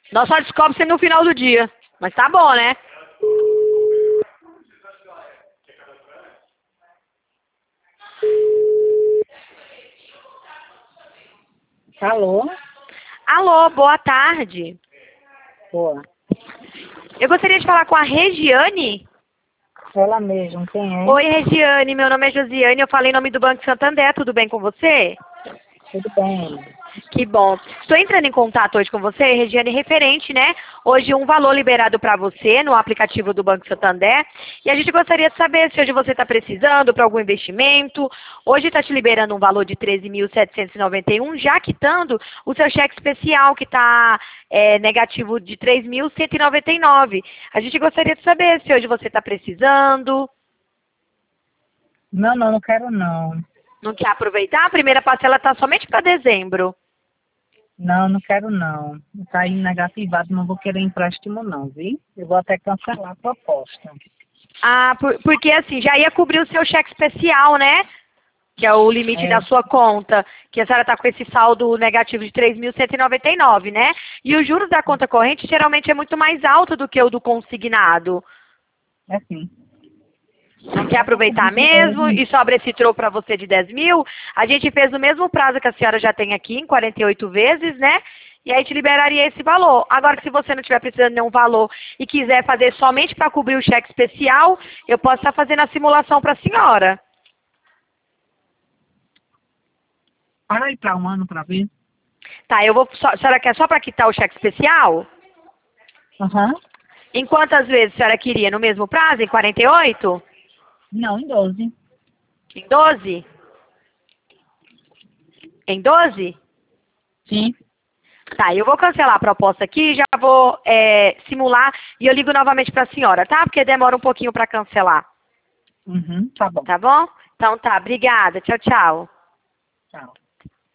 Nós só descobre no final do dia. Mas tá bom, né? Alô? Alô, boa tarde. Boa. Eu gostaria de falar com a Regiane. Ela mesmo, quem é? Oi, Regiane, meu nome é Josiane, eu falei em nome do Banco Santander, tudo bem com você? Tudo bem. Que bom. Estou entrando em contato hoje com você, Regiane, referente, né? Hoje um valor liberado para você no aplicativo do Banco Santander. E a gente gostaria de saber se hoje você está precisando para algum investimento. Hoje está te liberando um valor de 13.791, já quitando o seu cheque especial, que está negativo de 3.199. A gente gostaria de saber se hoje você está precisando. Não quero não. Não quer aproveitar? A primeira parcela está somente para dezembro. Não quero não. Está aí negativado, não vou querer empréstimo não, viu? Eu vou até cancelar a proposta. Ah, porque assim, já ia cobrir o seu cheque especial, né? Que é o limite da É, sua conta, que a senhora está com esse saldo negativo de 3.199, né? E os juros da conta corrente geralmente é muito mais alto do que o do consignado. é sim. Não quer aproveitar mesmo e sobra esse troco para você de 10 mil? A gente fez o mesmo prazo que a senhora já tem aqui, em 48 vezes, né? E aí te liberaria esse valor. Agora, se você não estiver precisando de nenhum valor e quiser fazer somente para cobrir o cheque especial, eu posso estar fazendo a simulação para a senhora. Para aí para um ano para ver. Tá, a senhora quer só para quitar o cheque especial? Aham. Em quantas vezes a senhora queria? No mesmo prazo? Em 48? Não, em 12. Em 12? Em 12? Sim. Tá, eu vou cancelar a proposta aqui, já vou simular e eu ligo novamente para a senhora, tá? Porque demora um pouquinho para cancelar, Uhum, tá bom. tá bom? Então tá, obrigada. Tchau, tchau. Tchau.